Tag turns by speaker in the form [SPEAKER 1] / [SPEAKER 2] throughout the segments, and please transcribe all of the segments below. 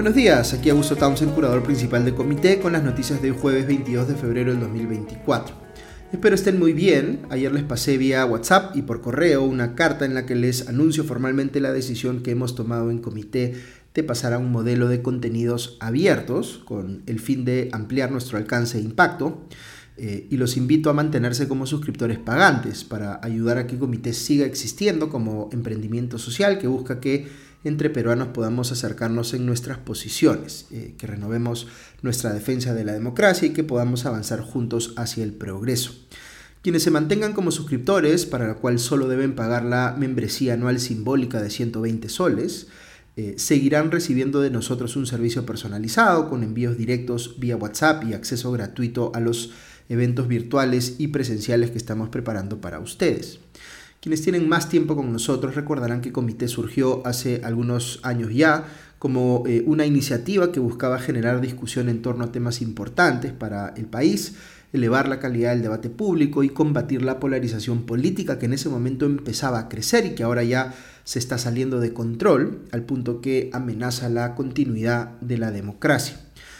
[SPEAKER 1] Buenos días, aquí Augusto Townsend, curador principal de Comité, con las noticias de hoy jueves 22 de febrero del 2024. Espero estén muy bien. Ayer les pasé vía WhatsApp y por correo una carta en la que les anuncio formalmente la decisión que hemos tomado en Comité de pasar a un modelo de contenidos abiertos con el fin de ampliar nuestro alcance e impacto. Y los invito a mantenerse como suscriptores pagantes para ayudar a que Comité siga existiendo como emprendimiento social que busca que entre peruanos podamos acercarnos en nuestras posiciones, que renovemos nuestra defensa de la democracia y que podamos avanzar juntos hacia el progreso. Quienes se mantengan como suscriptores, para lo cual solo deben pagar la membresía anual simbólica de 120 soles, seguirán recibiendo de nosotros un servicio personalizado con envíos directos vía WhatsApp y acceso gratuito a los eventos virtuales y presenciales que estamos preparando para ustedes. Quienes tienen más tiempo con nosotros recordarán que Comité surgió hace algunos años ya como una iniciativa que buscaba generar discusión en torno a temas importantes para el país, elevar la calidad del debate público y combatir la polarización política que en ese momento empezaba a crecer y que ahora ya se está saliendo de control al punto que amenaza la continuidad de la democracia.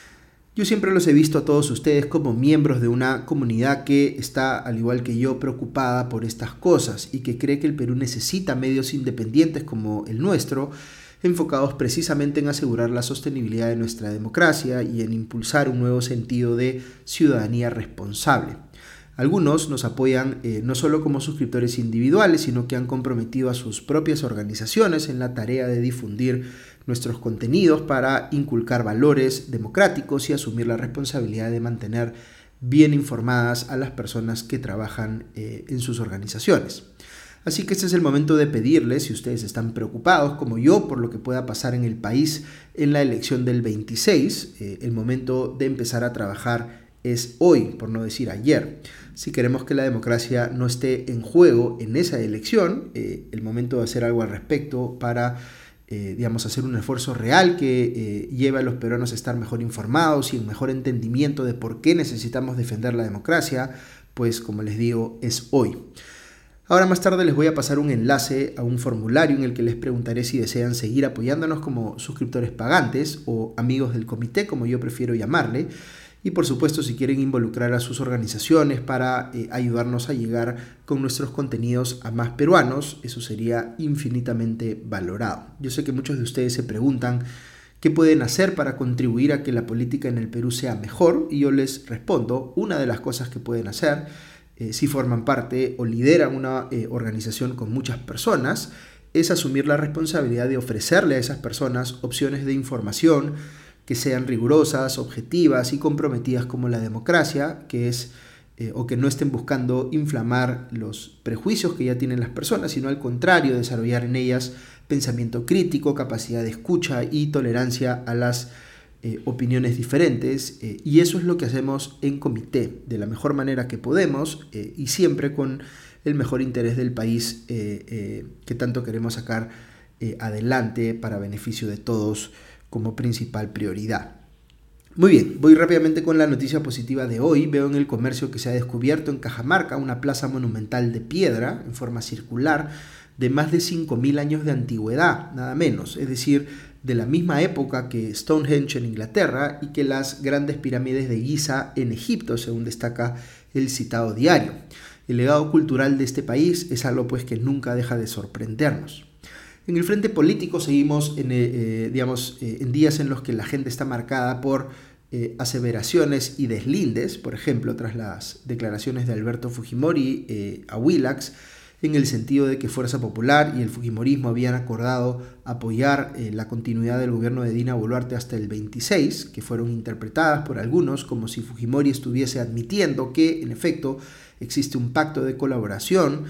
[SPEAKER 1] Yo siempre los he visto a todos ustedes como miembros de una comunidad que está, al igual que yo, preocupada por estas cosas y que cree que el Perú necesita medios independientes como el nuestro, enfocados precisamente en asegurar la sostenibilidad de nuestra democracia y en impulsar un nuevo sentido de ciudadanía responsable. Algunos nos apoyan no solo como suscriptores individuales, sino que han comprometido a sus propias organizaciones en la tarea de difundir nuestros contenidos para inculcar valores democráticos y asumir la responsabilidad de mantener bien informadas a las personas que trabajan en sus organizaciones. Así que este es el momento de pedirles, si ustedes están preocupados como yo por lo que pueda pasar en el país en la elección del 26, el momento de empezar a trabajar es hoy, por no decir ayer. Si queremos que la democracia no esté en juego en esa elección, el momento de hacer algo al respecto para hacer un esfuerzo real que lleve a los peruanos a estar mejor informados y en mejor entendimiento de por qué necesitamos defender la democracia, pues como les digo, es hoy. Ahora más tarde les voy a pasar un enlace a un formulario en el que les preguntaré si desean seguir apoyándonos como suscriptores pagantes o amigos del comité, como yo prefiero llamarle. Y por supuesto, si quieren involucrar a sus organizaciones para ayudarnos a llegar con nuestros contenidos a más peruanos, eso sería infinitamente valorado. Yo sé que muchos de ustedes se preguntan qué pueden hacer para contribuir a que la política en el Perú sea mejor, y yo les respondo, una de las cosas que pueden hacer, si forman parte o lideran una organización con muchas personas, es asumir la responsabilidad de ofrecerle a esas personas opciones de información que sean rigurosas, objetivas y comprometidas como la democracia, que es o que no estén buscando inflamar los prejuicios que ya tienen las personas, sino al contrario, desarrollar en ellas pensamiento crítico, capacidad de escucha y tolerancia a las opiniones diferentes, y eso es lo que hacemos en Comité, de la mejor manera que podemos y siempre con el mejor interés del país que tanto queremos sacar adelante para beneficio de todos como principal prioridad. Muy bien, voy rápidamente con la noticia positiva de hoy. Veo en el comercio que se ha descubierto en Cajamarca una plaza monumental de piedra en forma circular de más de 5.000 años de antigüedad, nada menos, es decir, de la misma época que Stonehenge en Inglaterra y que las grandes pirámides de Giza en Egipto, según destaca el citado diario. El legado cultural de este país es algo pues que nunca deja de sorprendernos. En el frente político seguimos en días en los que la agenda está marcada por aseveraciones y deslindes, por ejemplo, tras las declaraciones de Alberto Fujimori a Willax, en el sentido de que Fuerza Popular y el Fujimorismo habían acordado apoyar la continuidad del gobierno de Dina Boluarte hasta el 26, que fueron interpretadas por algunos como si Fujimori estuviese admitiendo que, en efecto, existe un pacto de colaboración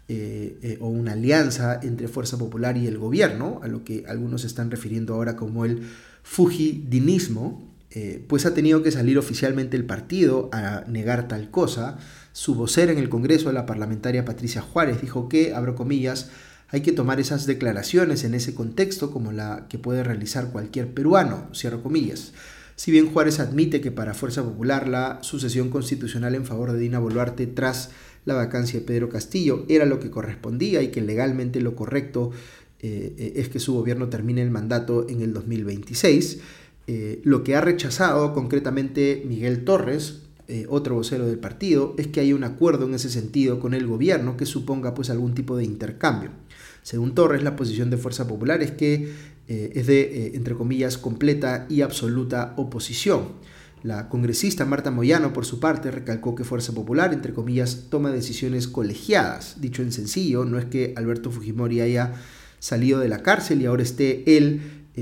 [SPEAKER 1] o una alianza entre Fuerza Popular y el gobierno, a lo que algunos están refiriendo ahora como el fujidinismo, pues ha tenido que salir oficialmente el partido a negar tal cosa. Su vocera en el Congreso, la parlamentaria Patricia Juárez, dijo que, abro comillas, hay que tomar esas declaraciones en ese contexto como la que puede realizar cualquier peruano, cierro comillas. Si bien Juárez admite que para Fuerza Popular la sucesión constitucional en favor de Dina Boluarte tras la vacancia de Pedro Castillo era lo que correspondía y que legalmente lo correcto es que su gobierno termine el mandato en el 2026, Lo que ha rechazado concretamente Miguel Torres, otro vocero del partido, es que haya un acuerdo en ese sentido con el gobierno que suponga pues algún tipo de intercambio. Según Torres, la posición de Fuerza Popular es que es de, entre comillas, completa y absoluta oposición. La congresista Marta Moyano, por su parte, recalcó que Fuerza Popular, entre comillas, toma decisiones colegiadas. Dicho en sencillo, no es que Alberto Fujimori haya salido de la cárcel y ahora esté él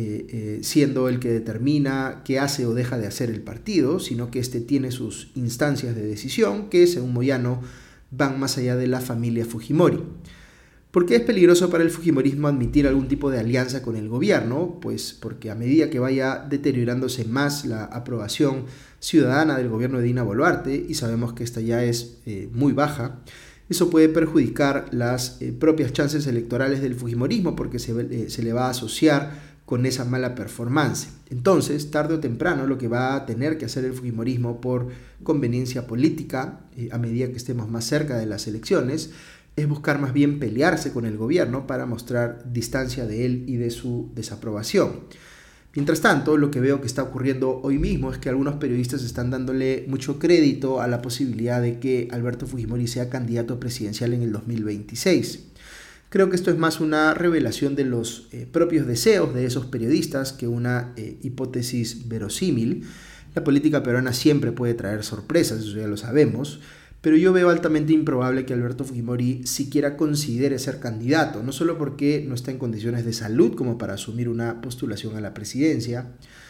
[SPEAKER 1] siendo el que determina qué hace o deja de hacer el partido, sino que este tiene sus instancias de decisión que, según Moyano, van más allá de la familia Fujimori. ¿Por qué es peligroso para el fujimorismo admitir algún tipo de alianza con el gobierno? Pues porque a medida que vaya deteriorándose más la aprobación ciudadana del gobierno de Dina Boluarte, y sabemos que esta ya es muy baja, eso puede perjudicar las propias chances electorales del fujimorismo porque se le va a asociar con esa mala performance. Entonces, tarde o temprano, lo que va a tener que hacer el fujimorismo por conveniencia política, a medida que estemos más cerca de las elecciones, es buscar más bien pelearse con el gobierno para mostrar distancia de él y de su desaprobación. Mientras tanto, lo que veo que está ocurriendo hoy mismo es que algunos periodistas están dándole mucho crédito a la posibilidad de que Alberto Fujimori sea candidato presidencial en el 2026. Creo que esto es más una revelación de los propios deseos de esos periodistas que una hipótesis verosímil. La política peruana siempre puede traer sorpresas, eso ya lo sabemos, pero yo veo altamente improbable que Alberto Fujimori siquiera considere ser candidato, no solo porque no está en condiciones de salud como para asumir una postulación a la presidencia,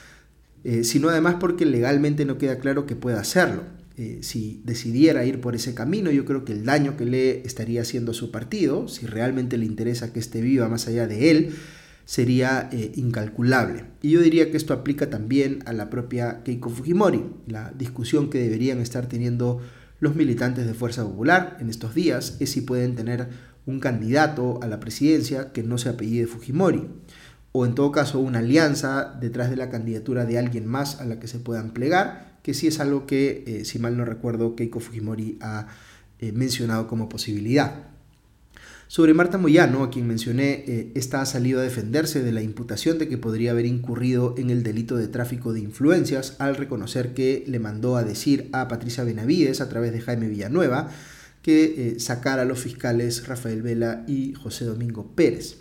[SPEAKER 1] sino además porque legalmente no queda claro que pueda hacerlo. Si decidiera ir por ese camino, yo creo que el daño que le estaría haciendo a su partido, si realmente le interesa que esté viva más allá de él, sería incalculable. Y yo diría que esto aplica también a la propia Keiko Fujimori. La discusión que deberían estar teniendo los militantes de Fuerza Popular en estos días es si pueden tener un candidato a la presidencia que no se apellide Fujimori, o en todo caso una alianza detrás de la candidatura de alguien más a la que se puedan plegar, que sí es algo que, si mal no recuerdo, Keiko Fujimori ha mencionado como posibilidad. Sobre Marta Moyano, a quien mencioné, esta ha salido a defenderse de la imputación de que podría haber incurrido en el delito de tráfico de influencias al reconocer que le mandó a decir a Patricia Benavides a través de Jaime Villanueva que sacara a los fiscales Rafael Vela y José Domingo Pérez.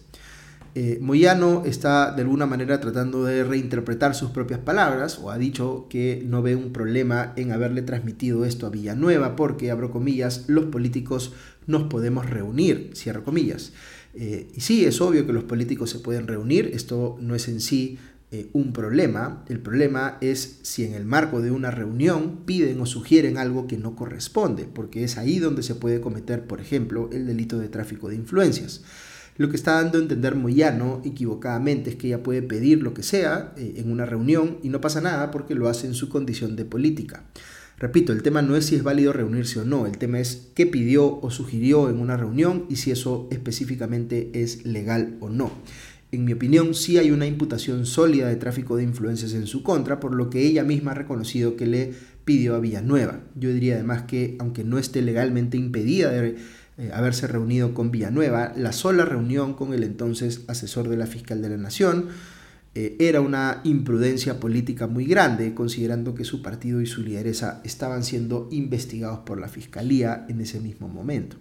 [SPEAKER 1] Moyano está de alguna manera tratando de reinterpretar sus propias palabras, o ha dicho que no ve un problema en haberle transmitido esto a Villanueva porque, abro comillas, los políticos nos podemos reunir, cierro comillas. Y sí, es obvio que los políticos se pueden reunir, esto no es en sí un problema. El problema es si en el marco de una reunión piden o sugieren algo que no corresponde, porque es ahí donde se puede cometer, por ejemplo, el delito de tráfico de influencias. Lo que está dando a entender Moyano equivocadamente es que ella puede pedir lo que sea en una reunión y no pasa nada porque lo hace en su condición de política. Repito, el tema no es si es válido reunirse o no, el tema es qué pidió o sugirió en una reunión y si eso específicamente es legal o no. En mi opinión, sí hay una imputación sólida de tráfico de influencias en su contra, por lo que ella misma ha reconocido que le pidió a Villanueva. Yo diría además que, aunque no esté legalmente impedida de haberse reunido con Villanueva, la sola reunión con el entonces asesor de la fiscal de la Nación era una imprudencia política muy grande, considerando que su partido y su lideresa estaban siendo investigados por la fiscalía en ese mismo momento.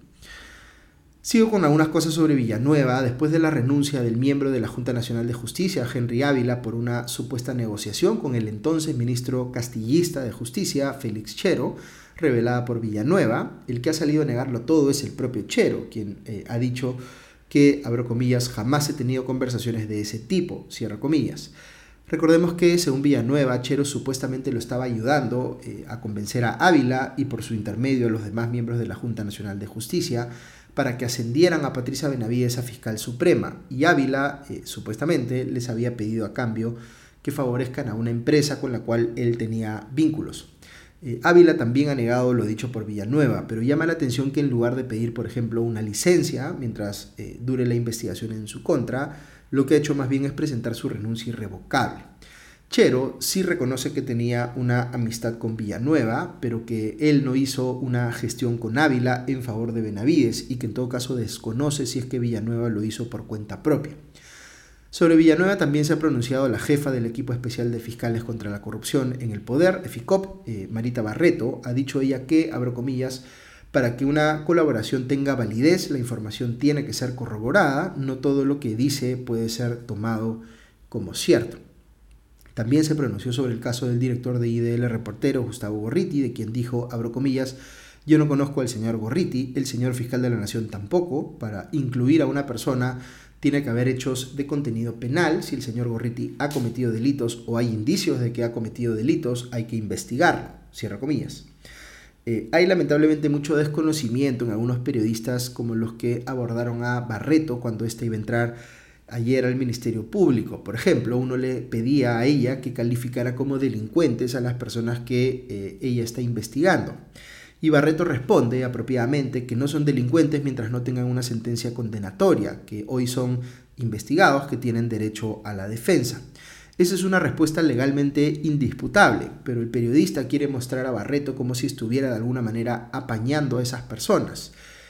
[SPEAKER 1] Sigo con algunas cosas sobre Villanueva. Después de la renuncia del miembro de la Junta Nacional de Justicia, Henry Ávila, por una supuesta negociación con el entonces ministro castillista de Justicia, Félix Chero, revelada por Villanueva, el que ha salido a negarlo todo es el propio Chero, quien ha dicho que, abro comillas, jamás he tenido conversaciones de ese tipo, cierro comillas. Recordemos que, según Villanueva, Chero supuestamente lo estaba ayudando a convencer a Ávila y por su intermedio a los demás miembros de la Junta Nacional de Justicia para que ascendieran a Patricia Benavides a fiscal suprema, y Ávila supuestamente les había pedido a cambio que favorezcan a una empresa con la cual él tenía vínculos. Ávila también ha negado lo dicho por Villanueva, pero llama la atención que en lugar de pedir, por ejemplo, una licencia mientras dure la investigación en su contra, lo que ha hecho más bien es presentar su renuncia irrevocable. Chero sí reconoce que tenía una amistad con Villanueva, pero que él no hizo una gestión con Ávila en favor de Benavides y que en todo caso desconoce si es que Villanueva lo hizo por cuenta propia. Sobre Villanueva también se ha pronunciado la jefa del Equipo Especial de Fiscales contra la Corrupción en el Poder, EFICOP, Marita Barreto. Ha dicho ella que, abro comillas, para que una colaboración tenga validez, la información tiene que ser corroborada, no todo lo que dice puede ser tomado como cierto. También se pronunció sobre el caso del director de IDL Reportero, Gustavo Gorriti, de quien dijo, abro comillas, yo no conozco al señor Gorriti, el señor fiscal de la Nación tampoco. Para incluir a una persona tiene que haber hechos de contenido penal. Si el señor Gorriti ha cometido delitos o hay indicios de que ha cometido delitos, hay que investigarlo, cierra comillas. Hay lamentablemente mucho desconocimiento en algunos periodistas como los que abordaron a Barreto cuando ésta iba a entrar ayer al Ministerio Público. Por ejemplo, uno le pedía a ella que calificara como delincuentes a las personas que ella está investigando. Y Barreto responde apropiadamente que no son delincuentes mientras no tengan una sentencia condenatoria, que hoy son investigados que tienen derecho a la defensa. Esa es una respuesta legalmente indisputable, pero el periodista quiere mostrar a Barreto como si estuviera de alguna manera apañando a esas personas.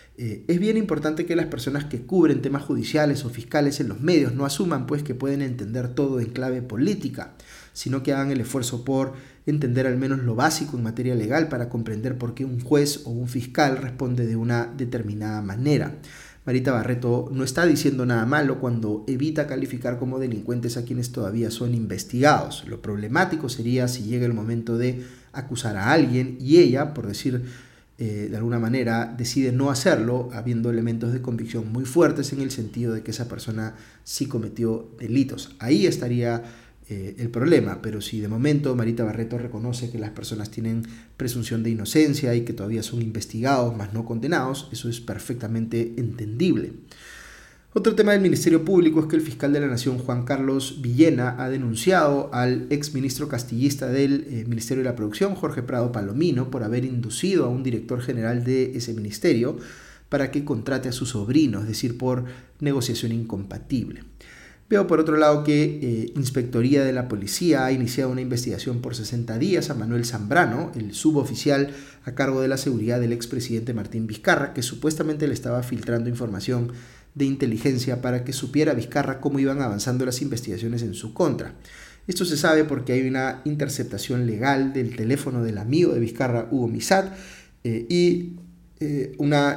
[SPEAKER 1] Es bien importante que las personas que cubren temas judiciales o fiscales en los medios no asuman pues que pueden entender todo en clave política, sino que hagan el esfuerzo por entender al menos lo básico en materia legal para comprender por qué un juez o un fiscal responde de una determinada manera. Marita Barreto no está diciendo nada malo cuando evita calificar como delincuentes a quienes todavía son investigados. Lo problemático sería si llega el momento de acusar a alguien y ella, por decir de alguna manera, decide no hacerlo, habiendo elementos de convicción muy fuertes en el sentido de que esa persona sí cometió delitos. Ahí estaría el problema, pero si de momento Marita Barreto reconoce que las personas tienen presunción de inocencia y que todavía son investigados, más no condenados, eso es perfectamente entendible. Otro tema del Ministerio Público es que el fiscal de la Nación, Juan Carlos Villena, ha denunciado al exministro castillista del Ministerio de la Producción, Jorge Prado Palomino, por haber inducido a un director general de ese ministerio para que contrate a su sobrino, es decir, por negociación incompatible. Veo por otro lado que Inspectoría de la Policía ha iniciado una investigación por 60 días a Manuel Zambrano, el suboficial a cargo de la seguridad del expresidente Martín Vizcarra, que supuestamente le estaba filtrando información de inteligencia para que supiera Vizcarra cómo iban avanzando las investigaciones en su contra. Esto se sabe porque hay una interceptación legal del teléfono del amigo de Vizcarra, Hugo Misat, y una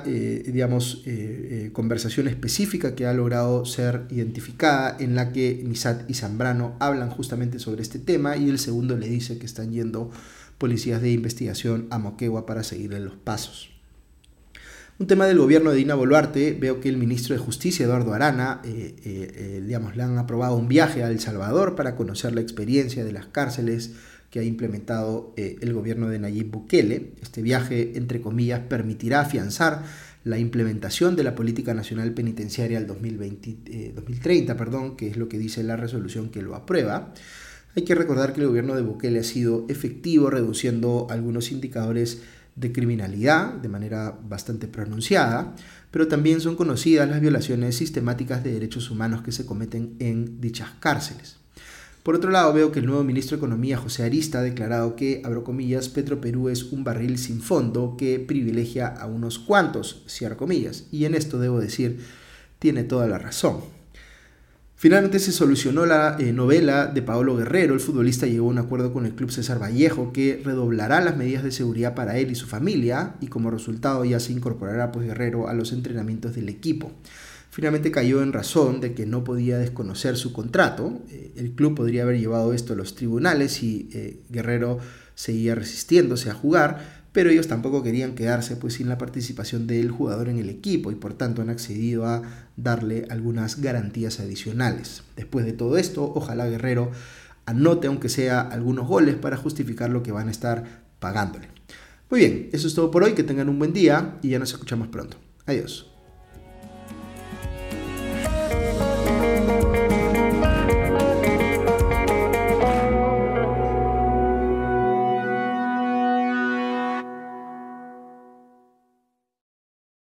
[SPEAKER 1] conversación específica que ha logrado ser identificada en la que Misat y Zambrano hablan justamente sobre este tema y el segundo le dice que están yendo policías de investigación a Moquegua para seguirle los pasos. Un tema del gobierno de Dina Boluarte, veo que el ministro de Justicia, Eduardo Arana, le han aprobado un viaje a El Salvador para conocer la experiencia de las cárceles que ha implementado el gobierno de Nayib Bukele. Este viaje, entre comillas, permitirá afianzar la implementación de la Política Nacional Penitenciaria al 2030, que es lo que dice la resolución que lo aprueba. Hay que recordar que el gobierno de Bukele ha sido efectivo reduciendo algunos indicadores de criminalidad de manera bastante pronunciada, pero también son conocidas las violaciones sistemáticas de derechos humanos que se cometen en dichas cárceles. Por otro lado, veo que el nuevo ministro de Economía, José Arista, ha declarado que, abro comillas, Petroperú es un barril sin fondo que privilegia a unos cuantos, cierro comillas, y en esto debo decir, tiene toda la razón. Finalmente se solucionó la novela de Paolo Guerrero. El futbolista llegó a un acuerdo con el club César Vallejo que redoblará las medidas de seguridad para él y su familia y como resultado ya se incorporará Guerrero a los entrenamientos del equipo. Finalmente cayó en razón de que no podía desconocer su contrato. El club podría haber llevado esto a los tribunales y Guerrero seguía resistiéndose a jugar, pero ellos tampoco querían quedarse sin la participación del jugador en el equipo y por tanto han accedido a darle algunas garantías adicionales. Después de todo esto, ojalá Guerrero anote aunque sea algunos goles para justificar lo que van a estar pagándole. Muy bien, eso es todo por hoy, que tengan un buen día y ya nos escuchamos pronto. Adiós.